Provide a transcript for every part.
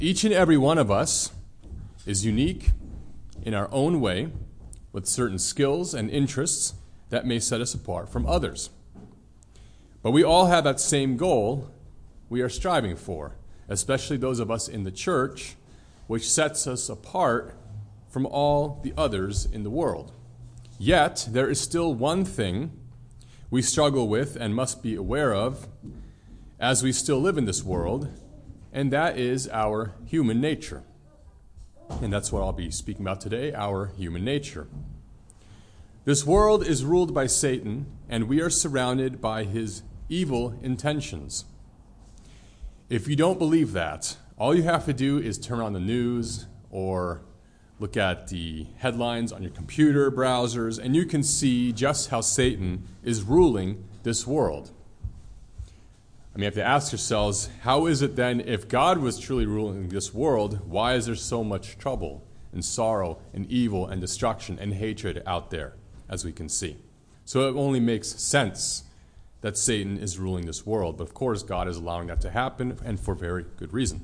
Each and every one of us is unique in our own way, with certain skills and interests that may set us apart from others. But we all have that same goal we are striving for, especially those of us in the church, which sets us apart from all the others in the world. Yet, there is still one thing we struggle with and must be aware of as we still live in this world, and that is our human nature. And that's what I'll be speaking about today, our human nature. This world is ruled by Satan, and we are surrounded by his evil intentions. If you don't believe that, all you have to do is turn on the news or look at the headlines on your computer browsers, and you can see just how Satan is ruling this world. I mean, you have to ask yourselves, how is it then, if God was truly ruling this world, why is there so much trouble and sorrow and evil and destruction and hatred out there, as we can see? So it only makes sense that Satan is ruling this world. But of course, God is allowing that to happen, and for very good reason.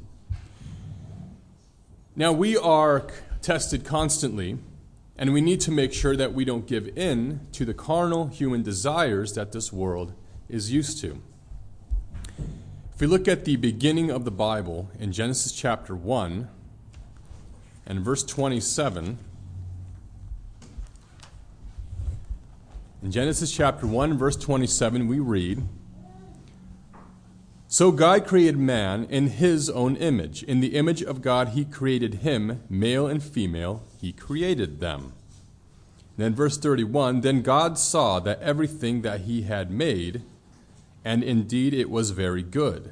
Now, we are tested constantly, and we need to make sure that we don't give in to the carnal human desires that this world is used to. If we look at the beginning of the Bible in Genesis chapter 1 and verse 27, in Genesis chapter 1, verse 27, we read, "So God created man in his own image. In the image of God he created him, male and female, he created them." And then verse 31, "Then God saw that everything that he had made, and indeed it was very good."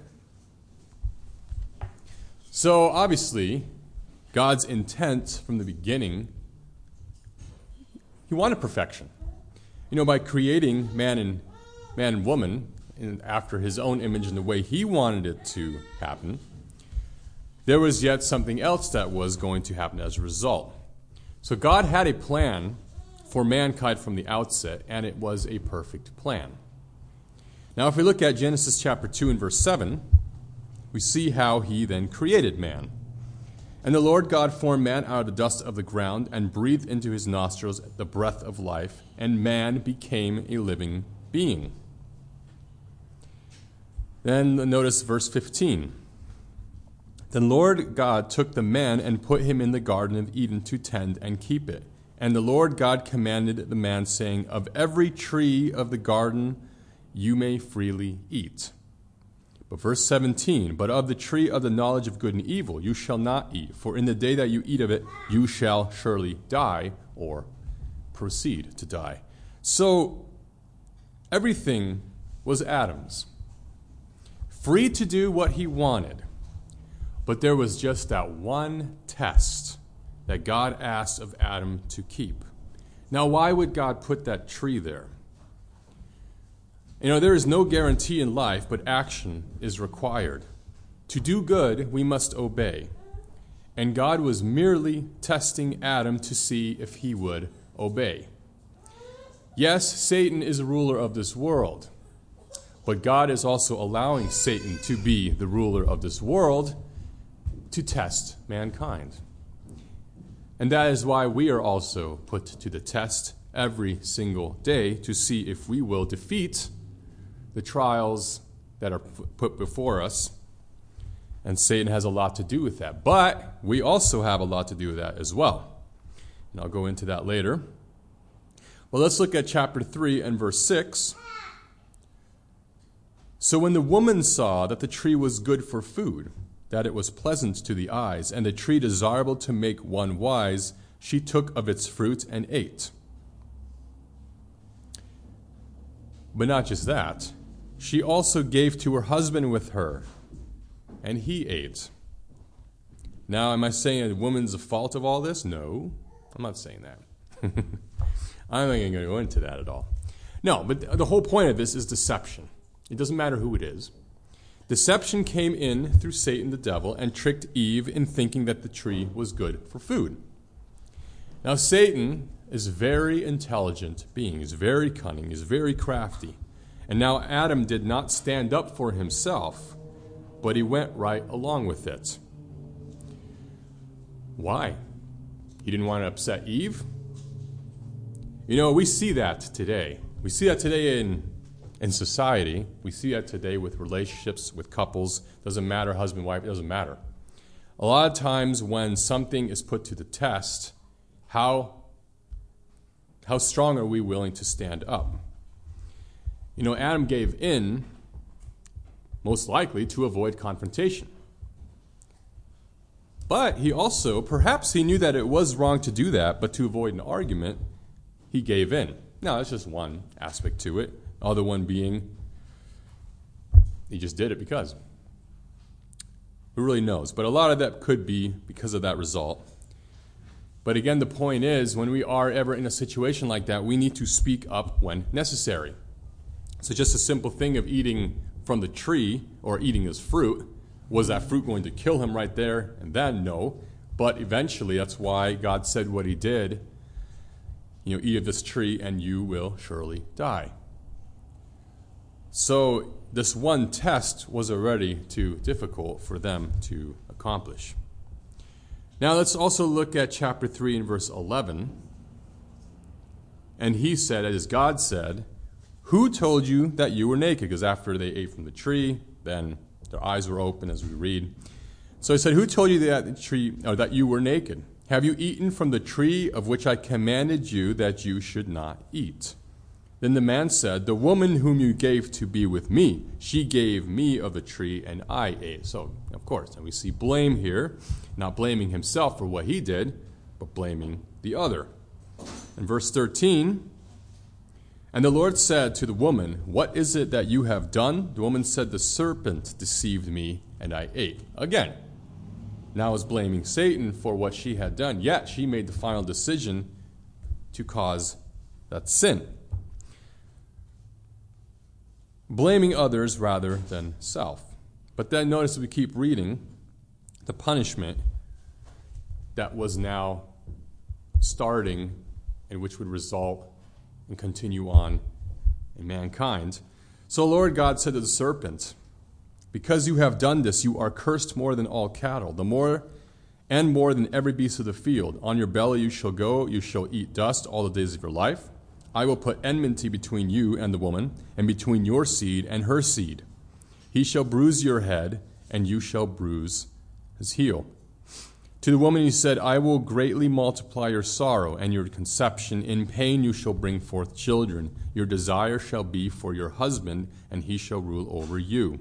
So obviously, God's intent from the beginning, he wanted perfection. By creating man and woman after his own image and the way he wanted it to happen, there was yet something else that was going to happen as a result. So God had a plan for mankind from the outset, and it was a perfect plan. Now, if we look at Genesis chapter 2 and verse 7, we see how he then created man. "And the Lord God formed man out of the dust of the ground and breathed into his nostrils the breath of life, and man became a living being." Then notice verse 15. "Then Lord God took the man and put him in the Garden of Eden to tend and keep it. And the Lord God commanded the man, saying, 'Of every tree of the garden you may freely eat.'" But verse 17, "But of the tree of the knowledge of good and evil you shall not eat, for in the day that you eat of it you shall surely die," or proceed to die. So everything was Adam's, free to do what he wanted. But there was just that one test that God asked of Adam to keep. Now, why would God put that tree there? There is no guarantee in life, but action is required. To do good, we must obey. And God was merely testing Adam to see if he would obey. Yes, Satan is a ruler of this world, but God is also allowing Satan to be the ruler of this world to test mankind. And that is why we are also put to the test every single day to see if we will defeat the trials that are put before us. And Satan has a lot to do with that. But we also have a lot to do with that as well. And I'll go into that later. Well, let's look at chapter 3 and verse 6. "So when the woman saw that the tree was good for food, that it was pleasant to the eyes, and the tree desirable to make one wise, she took of its fruit and ate." But not just that. "She also gave to her husband with her, and he ate." Now, am I saying a woman's the fault of all this? No, I'm not saying that. I'm not going to go into that at all. No, but the whole point of this is deception. It doesn't matter who it is. Deception came in through Satan the devil and tricked Eve in thinking that the tree was good for food. Now, Satan is a very intelligent being. He's very cunning. He's very crafty. And now Adam did not stand up for himself, but he went right along with it. Why? He didn't want to upset Eve? You know, we see that today. We see that today in society. We see that today with relationships, with couples. Doesn't matter, husband, wife, it doesn't matter. A lot of times when something is put to the test, how strong are we willing to stand up? You know, Adam gave in, most likely, to avoid confrontation. But he also, perhaps he knew that it was wrong to do that, but to avoid an argument, he gave in. Now, that's just one aspect to it. The other one being, he just did it because. Who really knows? But a lot of that could be because of that result. But again, the point is, when we are ever in a situation like that, we need to speak up when necessary. So just a simple thing of eating from the tree or eating this fruit, was that fruit going to kill him right there and then? No. But eventually, that's why God said what he did. You know, eat of this tree and you will surely die. So this one test was already too difficult for them to accomplish. Now let's also look at chapter 3 and verse 11. And he said, as God said, "Who told you that you were naked?" Because after they ate from the tree, then their eyes were open, as we read. So he said, "Who told you that you were naked? Have you eaten from the tree of which I commanded you that you should not eat?" Then the man said, "The woman whom you gave to be with me, she gave me of the tree, and I ate." So, of course, and we see blame here, not blaming himself for what he did, but blaming the other. In verse 13, and the Lord said to the woman, "What is it that you have done?" The woman said, "The serpent deceived me, and I ate." Again, now is blaming Satan for what she had done, yet she made the final decision to cause that sin. Blaming others rather than self. But then notice as we keep reading, the punishment that was now starting and which would result and continue on in mankind. So Lord God said to the serpent, "Because you have done this, you are cursed more than all cattle, more than every beast of the field. On your belly you shall go, you shall eat dust all the days of your life. I will put enmity between you and the woman, and between your seed and her seed. He shall bruise your head, and you shall bruise his heel." To the woman he said, "I will greatly multiply your sorrow and your conception. In pain you shall bring forth children. Your desire shall be for your husband, and he shall rule over you."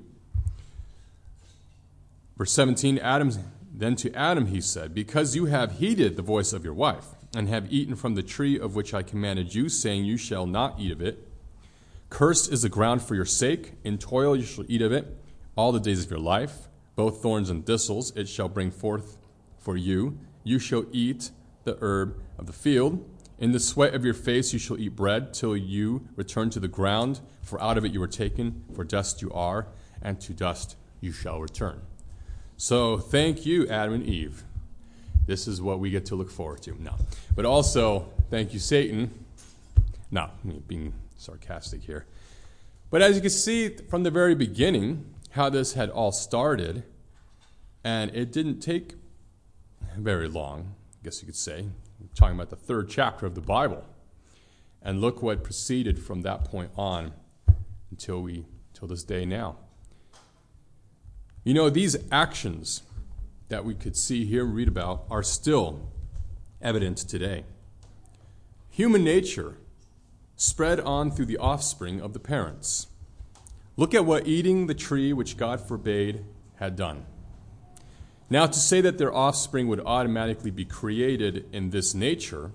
Verse 17, Then to Adam he said, "Because you have heeded the voice of your wife, and have eaten from the tree of which I commanded you, saying, you shall not eat of it. Cursed is the ground for your sake. In toil you shall eat of it all the days of your life. Both thorns and thistles it shall bring forth for you. You shall eat the herb of the field. In the sweat of your face you shall eat bread till you return to the ground, for out of it you were taken, for dust you are, and to dust you shall return." So thank you, Adam and Eve. This is what we get to look forward to. No. But also, thank you, Satan. No, being sarcastic here. But as you can see from the very beginning, how this had all started, and it didn't take very long, I guess you could say. We're talking about the 3rd chapter of the Bible. And look what proceeded from that point on until this day now. You know, these actions that we could see here and read about are still evident today. Human nature spread on through the offspring of the parents. Look at what eating the tree which God forbade had done. Now, to say that their offspring would automatically be created in this nature,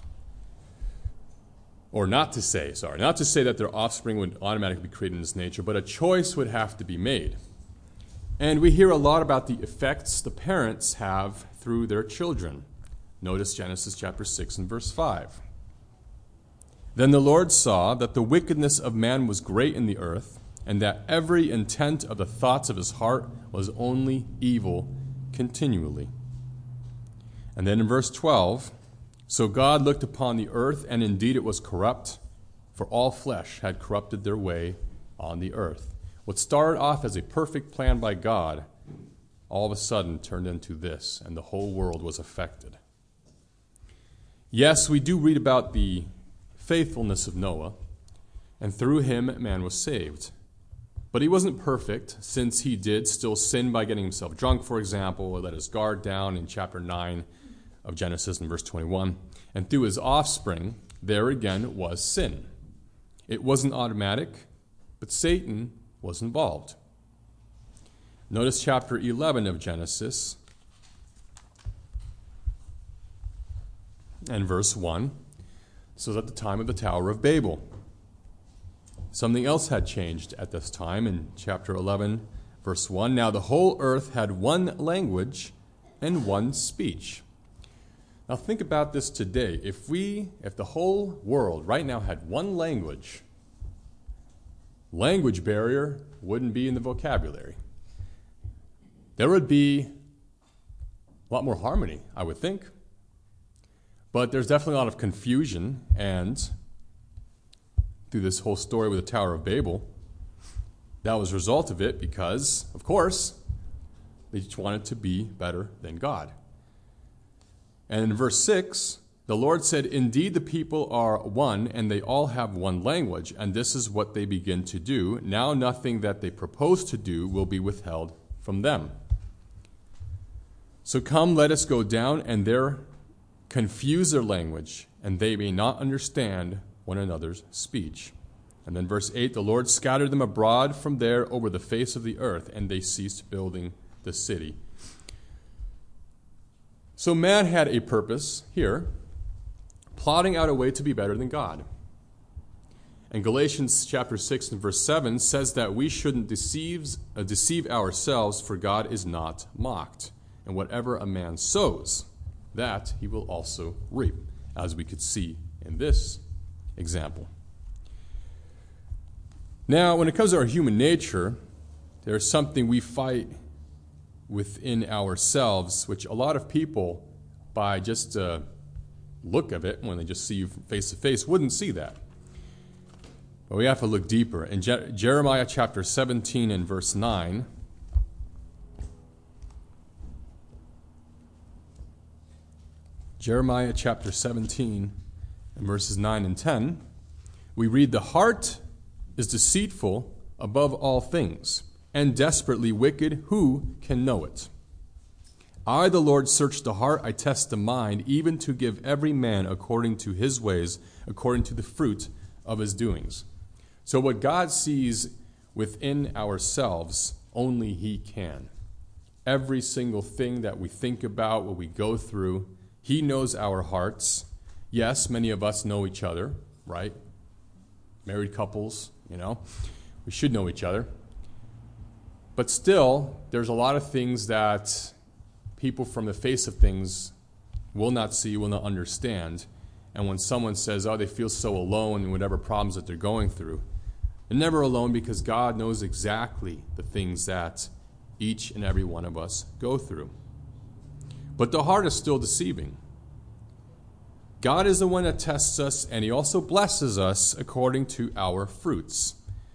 or not to say that their offspring would automatically be created in this nature, but a choice would have to be made. And we hear a lot about the effects the parents have through their children. Notice Genesis chapter 6 and verse 5. Then the Lord saw that the wickedness of man was great in the earth, and that every intent of the thoughts of his heart was only evil continually. And then in verse 12, so God looked upon the earth, and indeed it was corrupt, for all flesh had corrupted their way on the earth. What started off as a perfect plan by God all of a sudden turned into this, and the whole world was affected. Yes, we do read about the faithfulness of Noah, and through him man was saved. But he wasn't perfect, since he did still sin by getting himself drunk, for example, or let his guard down in chapter 9 of Genesis in verse 21. And through his offspring, there again was sin. It wasn't automatic, but Satan was involved. Notice chapter 11 of Genesis and verse 1. So at the time of the Tower of Babel. Something else had changed at this time in chapter 11, verse 1. Now the whole earth had one language and one speech. Now think about this today. If the whole world right now had one language barrier wouldn't be in the vocabulary. There would be a lot more harmony, I would think. But there's definitely a lot of confusion, and through this whole story with the Tower of Babel, that was a result of it because, of course, they just wanted to be better than God. And in verse 6, the Lord said, "Indeed, the people are one, and they all have one language, and this is what they begin to do. Now nothing that they propose to do will be withheld from them. So come, let us go down, and there confuse their language, and they may not understand one another's speech." And then verse 8, the Lord scattered them abroad from there over the face of the earth, and they ceased building the city. So man had a purpose here, plotting out a way to be better than God. And Galatians chapter 6 and verse 7 says that we shouldn't deceive ourselves, for God is not mocked. And whatever a man sows, that he will also reap, as we could see in this example. Now, when it comes to our human nature, there's something we fight within ourselves, which a lot of people, by just look of it, when they just see you face to face, wouldn't see that. But we have to look deeper. In Jeremiah chapter 17 and verse 9, Jeremiah chapter 17 and verses 9 and 10, we read, "The heart is deceitful above all things, and desperately wicked. Who can know it? I, the Lord, search the heart, I test the mind, even to give every man according to his ways, according to the fruit of his doings." So what God sees within ourselves, only he can. Every single thing that we think about, what we go through, he knows our hearts. Yes, many of us know each other, right? Married couples, we should know each other. But still, there's a lot of things that people from the face of things will not see, will not understand. And when someone says, they feel so alone in whatever problems that they're going through, they're never alone, because God knows exactly the things that each and every one of us go through. But the heart is still deceiving. God is the one that tests us, and he also blesses us according to our fruits.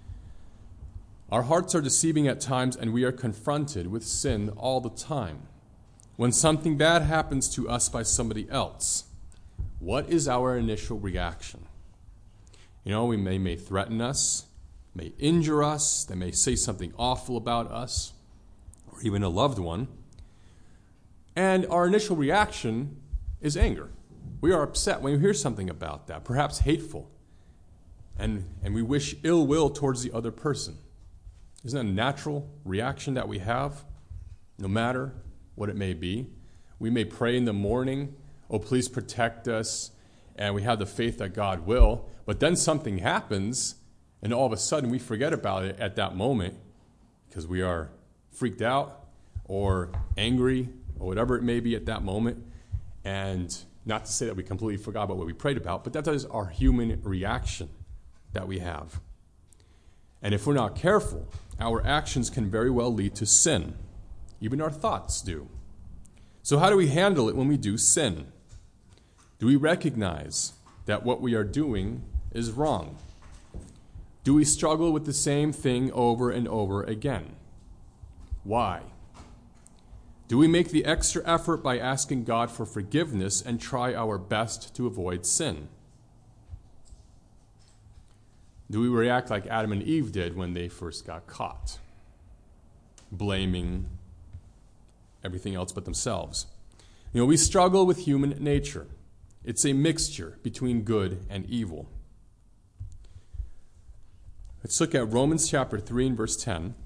Our hearts are deceiving at times, and we are confronted with sin all the time. When something bad happens to us by somebody else, what is our initial reaction? We may threaten us, may injure us, they may say something awful about us, or even a loved one. And our initial reaction is anger. We are upset when we hear something about that, perhaps hateful. And we wish ill will towards the other person. Isn't that a natural reaction that we have, no matter what it may be? We may pray in the morning, "Oh, please protect us," and we have the faith that God will, but then something happens, and all of a sudden we forget about it at that moment because we are freaked out or angry or whatever it may be at that moment. And not to say that we completely forgot about what we prayed about, but that is our human reaction that we have. And if we're not careful, our actions can very well lead to sin. Even our thoughts do. So how do we handle it when we do sin? Do we recognize that what we are doing is wrong? Do we struggle with the same thing over and over again? Why? Do we make the extra effort by asking God for forgiveness and try our best to avoid sin? Do we react like Adam and Eve did when they first got caught, blaming everything else but themselves? We struggle with human nature. It's a mixture between good and evil. Let's look at Romans chapter 3 and verse 10.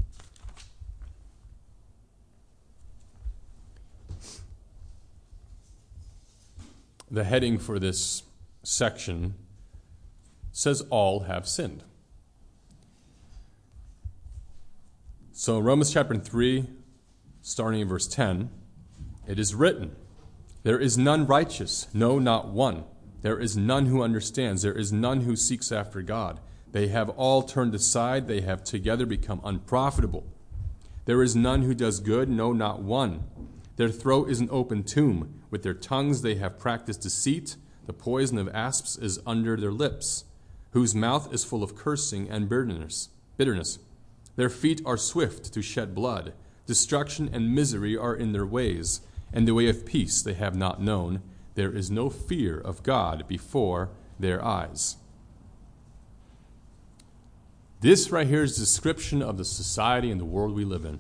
The heading for this section says all have sinned. So Romans chapter 3, starting in verse 10, it is written, "There is none righteous, no, not one. There is none who understands. There is none who seeks after God. They have all turned aside. They have together become unprofitable. There is none who does good, no, not one. Their throat is an open tomb. With their tongues they have practiced deceit. The poison of asps is under their lips, whose mouth is full of cursing and bitterness. Their feet are swift to shed blood. Destruction and misery are in their ways, and the way of peace they have not known. There is no fear of God before their eyes." This right here is a description of the society and the world we live in.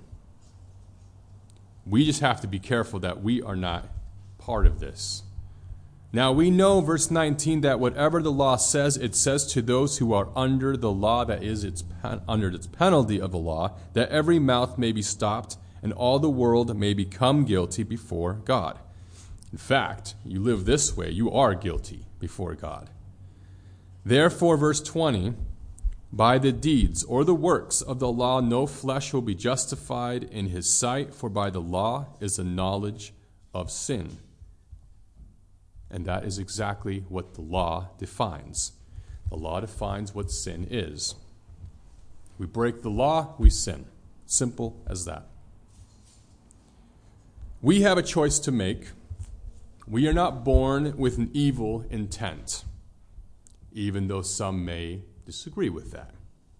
We just have to be careful that we are not part of this. Now we know, verse 19, that whatever the law says, it says to those who are under the law, that is, under its penalty of the law, that every mouth may be stopped and all the world may become guilty before God. In fact, you live this way, you are guilty before God. Therefore, verse 20, "By the deeds or the works of the law no flesh will be justified in his sight, for by the law is the knowledge of sin." And that is exactly what the law defines. The law defines what sin is. We break the law, we sin. Simple as that. We have a choice to make. We are not born with an evil intent, even though some may disagree with that.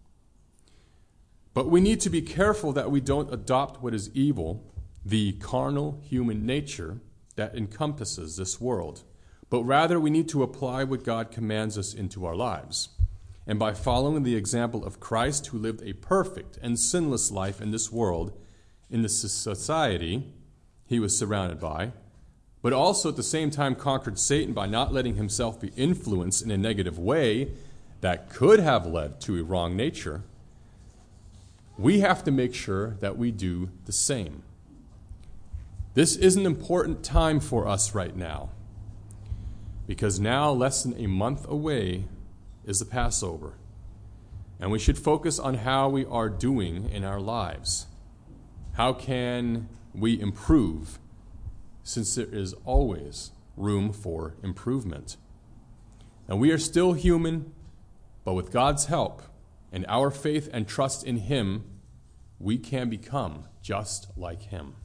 But we need to be careful that we don't adopt what is evil, the carnal human nature that encompasses this world. But rather we need to apply what God commands us into our lives. And by following the example of Christ, who lived a perfect and sinless life in this world, in the society he was surrounded by, but also at the same time conquered Satan by not letting himself be influenced in a negative way that could have led to a wrong nature, we have to make sure that we do the same. This is an important time for us right now, because now, less than a month away, is the Passover. And we should focus on how we are doing in our lives. How can we improve, since there is always room for improvement? And we are still human, but with God's help and our faith and trust in Him, we can become just like Him.